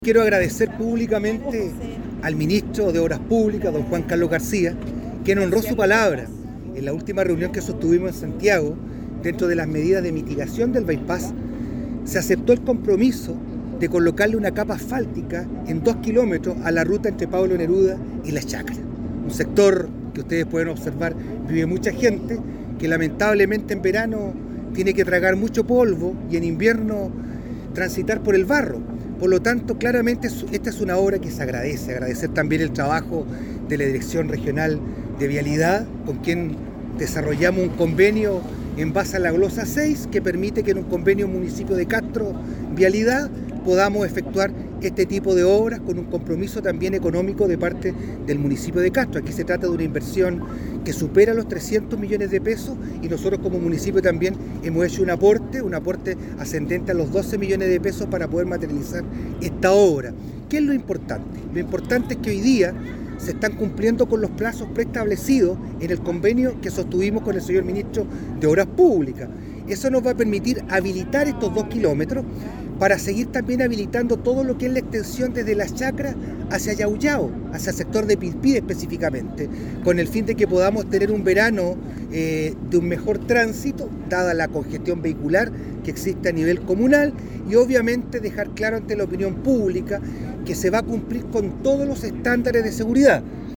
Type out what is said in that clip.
Quiero agradecer públicamente al ministro de Obras Públicas, don Juan Carlos García, quien honró su palabra en la última reunión que sostuvimos en Santiago. Dentro de las medidas de mitigación del bypass, se aceptó el compromiso de colocarle una capa asfáltica en 2 kilómetros a la ruta entre Pablo Neruda y La Chacra. Un sector que ustedes pueden observar vive mucha gente, que lamentablemente en verano tiene que tragar mucho polvo y en invierno transitar por el barro. Por lo tanto, claramente esta es una obra que se agradece. Agradecer también el trabajo de la Dirección Regional de Vialidad, con quien desarrollamos un convenio en base a la glosa 6, que permite que en un convenio municipio de Castro Vialidad podamos efectuar este tipo de obras con un compromiso también económico de parte del municipio de Castro. Aquí se trata de una inversión que supera los 300 millones de pesos y nosotros como municipio también hemos hecho un aporte ascendente a los 12 millones de pesos para poder materializar esta obra. ¿Qué es lo importante? Lo importante es que hoy día se están cumpliendo con los plazos preestablecidos en el convenio que sostuvimos con el señor ministro de Obras Públicas. Eso nos va a permitir habilitar estos 2 kilómetros para seguir también habilitando todo lo que es la extensión desde La Chacra hacia Yauyao, hacia el sector de Pilpide específicamente, con el fin de que podamos tener un verano de un mejor tránsito, dada la congestión vehicular que existe a nivel comunal, y obviamente dejar claro ante la opinión pública que se va a cumplir con todos los estándares de seguridad.